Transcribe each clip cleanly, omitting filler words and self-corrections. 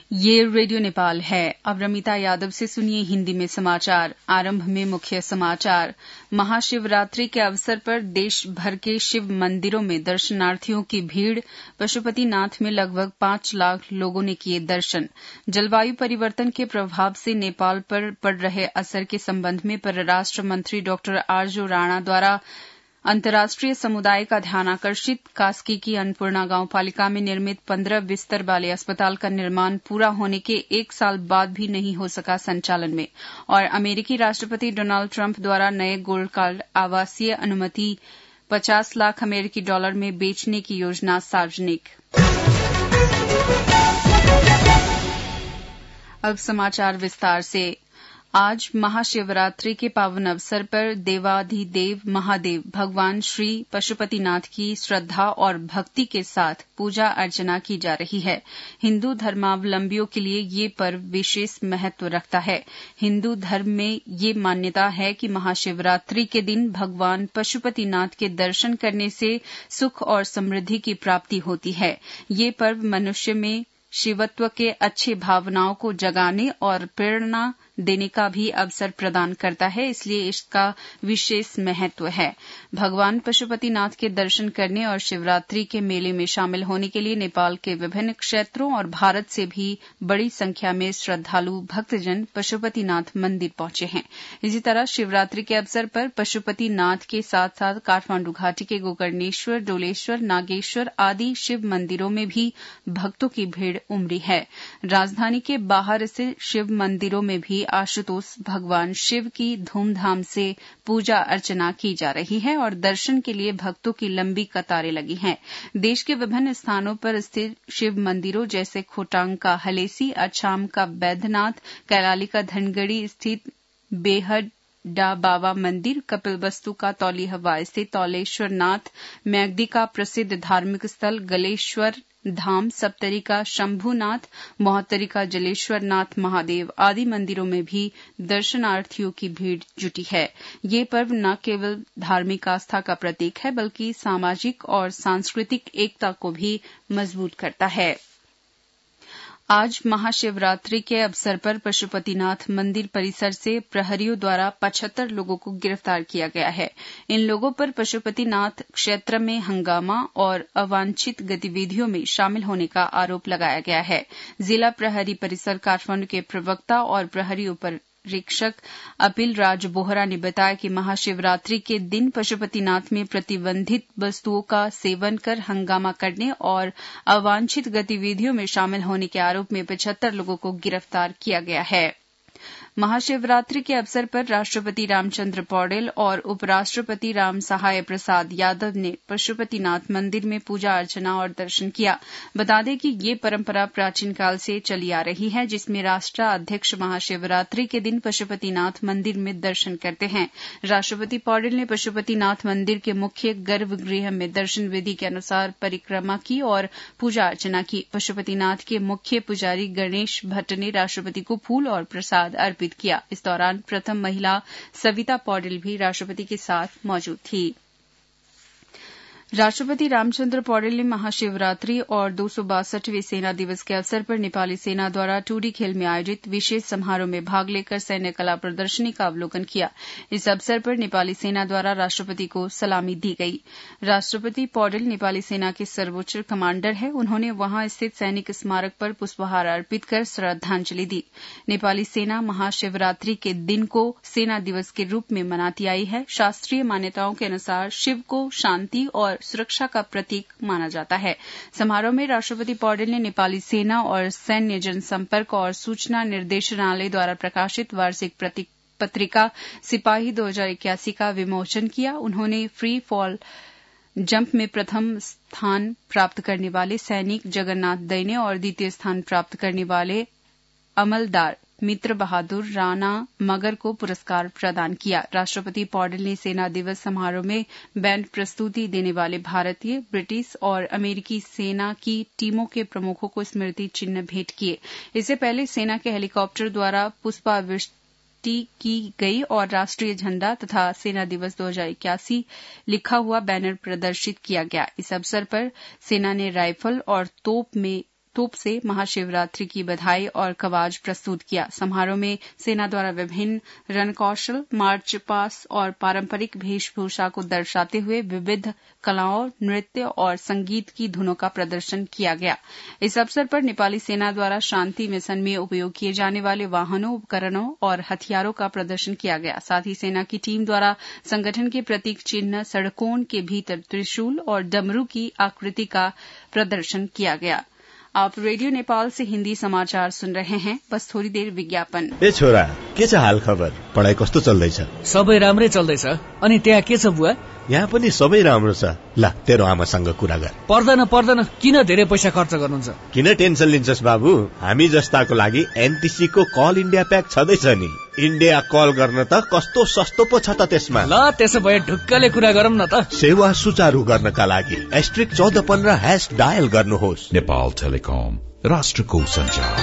ये रेडियो नेपाल है। अब रमिता यादव से सुनिए हिंदी में समाचार। आरंभ में मुख्य समाचार। महाशिवरात्रि के अवसर पर देश भर के शिव मंदिरों में दर्शनार्थियों की भीड़। पशुपतिनाथ में लगभग 5 लाख लोगों ने किए दर्शन। जलवायु परिवर्तन के प्रभाव से नेपाल पर पड़ रहे असर के संबंध में परराष्ट्र मंत्री डॉ आरजो राणा द्वारा अंतर्राष्ट्रीय समुदाय का ध्यान आकर्षित। कास्की की अन्नपूर्णा गांव पालिका में निर्मित 15 बिस्तर वाले अस्पताल का निर्माण पूरा होने के 1 साल बाद भी नहीं हो सका संचालन में। और अमेरिकी राष्ट्रपति डोनाल्ड ट्रंप द्वारा नए गोल्ड कार्ड आवासीय अनुमति 50 लाख अमेरिकी डॉलर में बेचने की योजना सार्वजनिक। अब समाचार विस्तार से। आज महाशिवरात्रि के पावन अवसर पर देवाधिदेव महादेव भगवान श्री पशुपतिनाथ की श्रद्धा और भक्ति के साथ पूजा अर्चना की जा रही है। हिंदू धर्मावलंबियों के लिए ये पर्व विशेष महत्व रखता है। हिंदू धर्म में ये मान्यता है कि महाशिवरात्रि के दिन भगवान पशुपतिनाथ के दर्शन करने से सुख और समृद्धि की प्राप्ति होती है। ये पर्व मनुष्य में शिवत्व के अच्छे भावनाओं को जगाने और प्रेरणा देने का भी अवसर प्रदान करता है, इसलिए इसका विशेष महत्व है। भगवान पशुपतिनाथ के दर्शन करने और शिवरात्रि के मेले में शामिल होने के लिए नेपाल के विभिन्न क्षेत्रों और भारत से भी बड़ी संख्या में श्रद्धालु भक्तजन पशुपतिनाथ मंदिर पहुंचे हैं। इसी तरह शिवरात्रि के अवसर पर पशुपतिनाथ के साथ साथ काठमांडू घाटी के गोकर्णेश्वर, डोलेश्वर, नागेश्वर आदि शिव मंदिरों में भी भक्तों की भीड़ उमड़ी है। राजधानी के बाहर से शिव मंदिरों में भी आशुतोष भगवान शिव की धूमधाम से पूजा अर्चना की जा रही है और दर्शन के लिए भक्तों की लंबी कतारें लगी हैं। देश के विभिन्न स्थानों पर स्थित शिव मंदिरों जैसे खोटांग का हलेसी, अछाम का बैद्यनाथ, कैलाली का धनगढ़ी स्थित बेहडा बाबा मंदिर, कपिलवस्तु का तौली हवा स्थित तौलेश्वरनाथ, मैगदी का प्रसिद्ध धार्मिक स्थल गलेश्वर धाम, सप्तरी का शंभुनाथ, महोत्तरी का जलेश्वरनाथ महादेव आदि मंदिरों में भी दर्शनार्थियों की भीड़ जुटी है। ये पर्व न केवल धार्मिक आस्था का प्रतीक है बल्कि सामाजिक और सांस्कृतिक एकता को भी मजबूत करता है। आज महाशिवरात्रि के अवसर पर पशुपतिनाथ मंदिर परिसर से प्रहरियों द्वारा 75 लोगों को गिरफ्तार किया गया है। इन लोगों पर पशुपतिनाथ क्षेत्र में हंगामा और अवांछित गतिविधियों में शामिल होने का आरोप लगाया गया है। जिला प्रहरी परिसर काठमांडू के प्रवक्ता और प्रहरी उपरीक्षक अपिल राज बोहरा ने बताया कि महाशिवरात्रि के दिन पशुपतिनाथ में प्रतिबंधित वस्तुओं का सेवन कर हंगामा करने और अवांछित गतिविधियों में शामिल होने के आरोप में 75 लोगों को गिरफ्तार किया गया है। महाशिवरात्रि के अवसर पर राष्ट्रपति रामचंद्र पौडेल और उपराष्ट्रपति राम सहाय प्रसाद यादव ने पशुपतिनाथ मंदिर में पूजा अर्चना और दर्शन किया। बता दें कि ये परंपरा प्राचीन काल से चली आ रही है, जिसमें राष्ट्राध्यक्ष महाशिवरात्रि के दिन पशुपतिनाथ मंदिर में दर्शन करते हैं। राष्ट्रपति पौडेल ने पशुपतिनाथ मंदिर के मुख्य गर्भगृह में दर्शन विधि के अनुसार परिक्रमा की और पूजा अर्चना की। पशुपतिनाथ के मुख्य पुजारी गणेश भट्ट ने राष्ट्रपति को फूल और प्रसाद अर्पित किया। इस दौरान प्रथम महिला सविता पौडेल भी राष्ट्रपति के साथ मौजूद थी। राष्ट्रपति रामचंद्र पौडेल ने महाशिवरात्रि और 262वें सेना दिवस के अवसर पर नेपाली सेना द्वारा टूडी खेल में आयोजित विशेष समारोह में भाग लेकर सैन्य कला प्रदर्शनी का अवलोकन किया। इस अवसर पर नेपाली सेना द्वारा राष्ट्रपति को सलामी दी गई। राष्ट्रपति पौडेल नेपाली सेना के सर्वोच्च कमांडर हैं। उन्होंने वहां स्थित सैनिक स्मारक पर पुष्पहार अर्पित कर श्रद्धांजलि दी। नेपाली सेना महाशिवरात्रि के दिन को सेना दिवस के रूप में मनाती आई है। शास्त्रीय मान्यताओं के अनुसार शिव को शांति और सुरक्षा का प्रतीक माना जाता है। समारोह में राष्ट्रपति पौडेल ने नेपाली सेना और सैन्य जनसंपर्क और सूचना निर्देशनालय द्वारा प्रकाशित वार्षिक पत्रिका सिपाही 2081 का विमोचन किया। उन्होंने फ्री फॉल जंप में प्रथम स्थान प्राप्त करने वाले सैनिक जगन्नाथ दैने और द्वितीय स्थान प्राप्त करने वाले अमलदार मित्र बहादुर राणा मगर को पुरस्कार प्रदान किया। राष्ट्रपति पौडेल ने सेना दिवस समारोह में बैंड प्रस्तुति देने वाले भारतीय, ब्रिटिश और अमेरिकी सेना की टीमों के प्रमुखों को स्मृति चिन्ह भेंट किए। इससे पहले सेना के हेलीकॉप्टर द्वारा पुष्पावृष्टि की गई और राष्ट्रीय झंडा तथा सेना दिवस 2081 लिखा हुआ बैनर प्रदर्शित किया गया। इस अवसर पर सेना ने राइफल और तोप में तोप से महाशिवरात्रि की बधाई और कवाज प्रस्तुत किया। समारोह में सेना द्वारा विभिन्न रणकौशल, मार्च पास्ट और पारंपरिक वेशभूषा को दर्शाते हुए विविध कलाओं, नृत्य और संगीत की धुनों का प्रदर्शन किया गया। इस अवसर पर नेपाली सेना द्वारा शांति मिशन में उपयोग किए जाने वाले वाहनों, उपकरणों और हथियारों का प्रदर्शन किया गया। साथ ही सेना की टीम द्वारा संगठन के प्रतीक चिन्ह, सड़कों के भीतर त्रिशूल और डमरू की आकृति का प्रदर्शन किया गया। आप रेडियो नेपाल से हिन्दी समाचार सुन रहे हैं। बस थोड़ी देर विज्ञापन। ए छोरा, के छ हाल खबर? पढाइ कस्तो चल्दैछ? सबै राम्रै चल्दैछ। अनि त्यहाँ के छ बुवा? यहाँ पनि सबै राम्रो छ। ल, तेरो आमासँग कुरा गर। पर्दैन, किन धेरै पैसा खर्च गर्नुहुन्छ? किन टेन्सन लिन्छस् बाबु? हामी जस्ताको लागि एनटीसी को कल इन्डिया प्याक छँदैछ नि। इन्डिया कल गर्न त कस्तो सस्तो पो छ त त्यसमा। ल, त्यसो भए ढुक्कले कुरा गरौँ न त। सेवा सुचारू गर्नका लागि *1415# डायल गर्नुहोस्। नेपाल टेलिकम, राष्ट्रको संचार।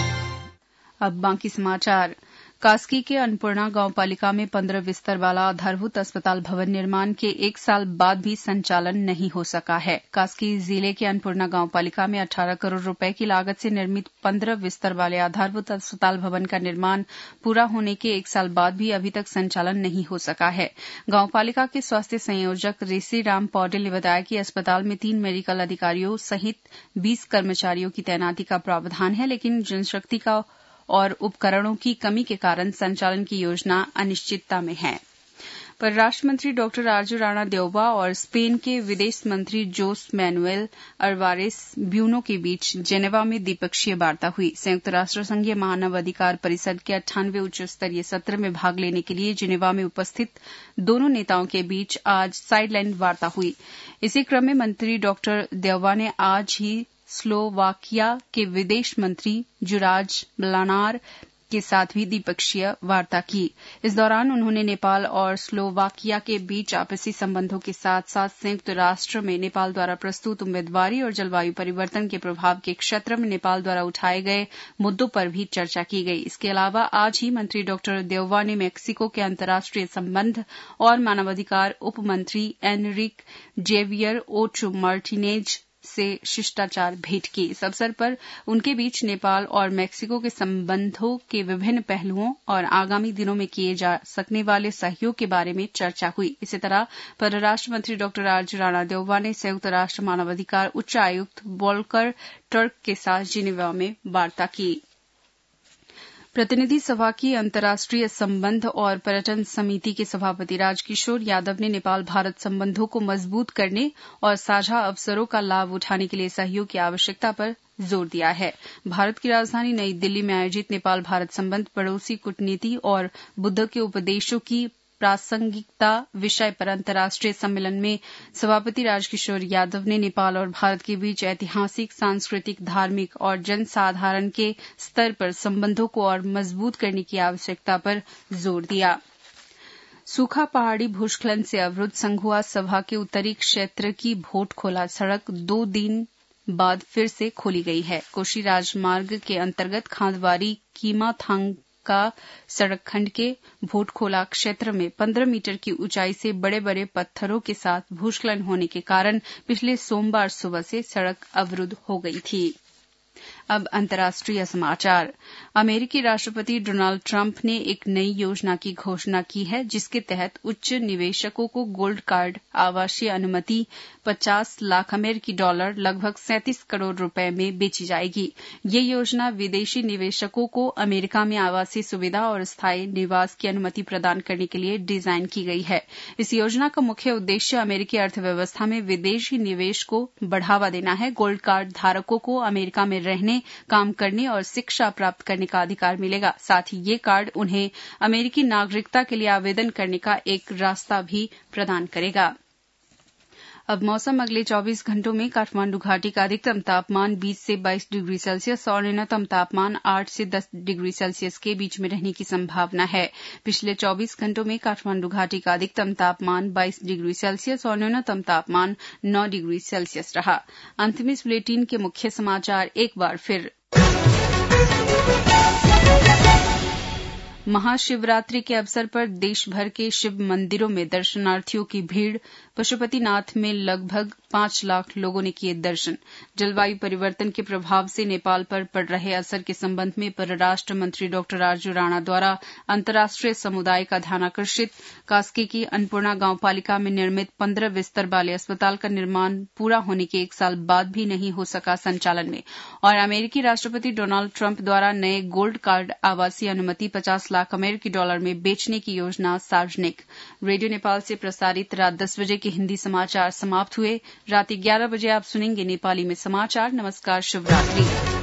अब बाकी समाचार। कास्की के अन्नपूर्णा गांवपालिका में 15 बिस्तर वाला आधारभूत अस्पताल भवन निर्माण के 1 साल बाद भी संचालन नहीं हो सका है। कास्की जिले के अन्नपूर्णा गांवपालिका में 18 करोड़ रुपए की लागत से निर्मित 15 बिस्तर वाले आधारभूत अस्पताल भवन का निर्माण पूरा होने के 1 साल बाद भी अभी तक संचालन नहीं हो सका है। गांवपालिका के स्वास्थ्य संयोजक ऋषि राम पौडेल ने बताया कि अस्पताल में 3 मेडिकल अधिकारियों सहित 20 कर्मचारियों की तैनाती का प्रावधान है, लेकिन जनशक्ति का और उपकरणों की कमी के कारण संचालन की योजना अनिश्चितता में है। परराष्ट्र मंत्री डॉक्टर आर्जू राणा देउबा और स्पेन के विदेश मंत्री जोस मैनुएल अल्वारेस ब्यूनो के बीच जेनेवा में द्विपक्षीय वार्ता हुई। संयुक्त राष्ट्र संघीय मानव अधिकार परिषद के 98वें उच्च स्तरीय सत्र में भाग लेने के लिए जेनेवा में उपस्थित दोनों नेताओं के बीच आज साइडलाइन वार्ता हुई। इसी क्रम में मंत्री डॉक्टर देउबा ने आज ही स्लोवाकिया के विदेश मंत्री जुराज ब्लानार के साथ भी द्विपक्षीय वार्ता की। इस दौरान उन्होंने नेपाल और स्लोवाकिया के बीच आपसी संबंधों के साथ साथ संयुक्त राष्ट्र में नेपाल द्वारा प्रस्तुत उम्मीदवारी और जलवायु परिवर्तन के प्रभाव के क्षेत्र में नेपाल द्वारा उठाए गए मुद्दों पर भी चर्चा की गई। इसके अलावा आज ही मंत्री डॉक्टर देउबा ने मेक्सिको के अंतर्राष्ट्रीय संबंध और मानवाधिकार उप मंत्री एनरिक जेवियर ओचो मार्टिनेज से शिष्टाचार भेंट की। इस अवसर पर उनके बीच नेपाल और मेक्सिको के संबंधों के विभिन्न पहलुओं और आगामी दिनों में किए जा सकने वाले सहयोग के बारे में चर्चा हुई। इसी तरह परराष्ट्र मंत्री डॉक्टर आर्जू राणा देउबा ने संयुक्त राष्ट्र मानवाधिकार उच्च आयुक्त वोल्कर टर्क के साथ जिनेवा में वार्ता की। प्रतिनिधि सभा की अंतर्राष्ट्रीय संबंध और पर्यटन समिति के सभापति राजकिशोर यादव ने नेपाल भारत संबंधों को मजबूत करने और साझा अवसरों का लाभ उठाने के लिए सहयोग की आवश्यकता पर जोर दिया है। भारत की राजधानी नई दिल्ली में आयोजित नेपाल भारत संबंध, पड़ोसी कूटनीति और बुद्ध के उपदेशों की प्रासंगिकता विषय पर अंतर्राष्ट्रीय सम्मेलन में सभापति राजकिशोर यादव ने नेपाल और भारत के बीच ऐतिहासिक, सांस्कृतिक, धार्मिक और जनसाधारण के स्तर पर संबंधों को और मजबूत करने की आवश्यकता पर जोर दिया। सूखा पहाड़ी भूस्खलन से अवरुद्ध संघुआ सभा के उत्तरी क्षेत्र की भोटखोला सड़क 2 दिन बाद फिर से खोली गई है। कोशी राजमार्ग के अंतर्गत खांदवारी कीमाथांग का सड़क खंड के भोटखोला क्षेत्र में 15 मीटर की ऊंचाई से बड़े बड़े पत्थरों के साथ भूस्खलन होने के कारण पिछले सोमवार सुबह से सड़क अवरुद्ध हो गई थी। अब अंतर्राष्ट्रीय समाचार। अमेरिकी राष्ट्रपति डोनाल्ड ट्रंप ने एक नई योजना की घोषणा की है, जिसके तहत उच्च निवेशकों को गोल्ड कार्ड आवासीय अनुमति 50 लाख अमेरिकी डॉलर लगभग 37 करोड़ रुपए में बेची जाएगी। ये योजना विदेशी निवेशकों को अमेरिका में आवासीय सुविधा और स्थायी निवास की अनुमति प्रदान करने के लिए डिजाइन की गई है। इस योजना का मुख्य उद्देश्य अमेरिकी अर्थव्यवस्था में विदेशी निवेश को बढ़ावा देना है। गोल्ड कार्ड धारकों को अमेरिका में रहने, काम करने और शिक्षा प्राप्त करने का अधिकार मिलेगा। साथ ही ये कार्ड उन्हें अमेरिकी नागरिकता के लिए आवेदन करने का एक रास्ता भी प्रदान करेगा। अब मौसम। अगले 24 घंटों में काठमांडू घाटी का अधिकतम तापमान 20 से 22 डिग्री सेल्सियस और न्यूनतम तापमान 8 से 10 डिग्री सेल्सियस के बीच में रहने की संभावना है। पिछले 24 घंटों में काठमांडू घाटी का अधिकतम तापमान 22 डिग्री सेल्सियस और न्यूनतम तापमान 9 डिग्री सेल्सियस रहा। अंत में इस बुलेटिन के मुख्य समाचार एक बार फिर। महाशिवरात्रि के अवसर पर देश भर के शिव मंदिरों में दर्शनार्थियों की भीड़। पशुपतिनाथ में लगभग 5 लाख लोगों ने किए दर्शन। जलवायु परिवर्तन के प्रभाव से नेपाल पर पड़ रहे असर के संबंध में परराष्ट्र मंत्री डॉक्टर आरजू राणा द्वारा अंतर्राष्ट्रीय समुदाय का ध्यान आकर्षित। कास्की की अन्नपूर्णा गांवपालिका में निर्मित 15 बिस्तर वाले अस्पताल का निर्माण पूरा होने के 1 साल बाद भी नहीं हो सका संचालन में। और अमेरिकी राष्ट्रपति डोनाल्ड ट्रंप द्वारा नए गोल्ड कार्ड आवासीय अनुमति 50 लाख अमेरिकी डॉलर में बेचने की योजना सार्वजनिक। रेडियो नेपाल से प्रसारित रात 10 बजे के हिंदी समाचार समाप्त हुए। रात 11 बजे आप सुनेंगे नेपाली में समाचार। नमस्कार, शुभ रात्रि।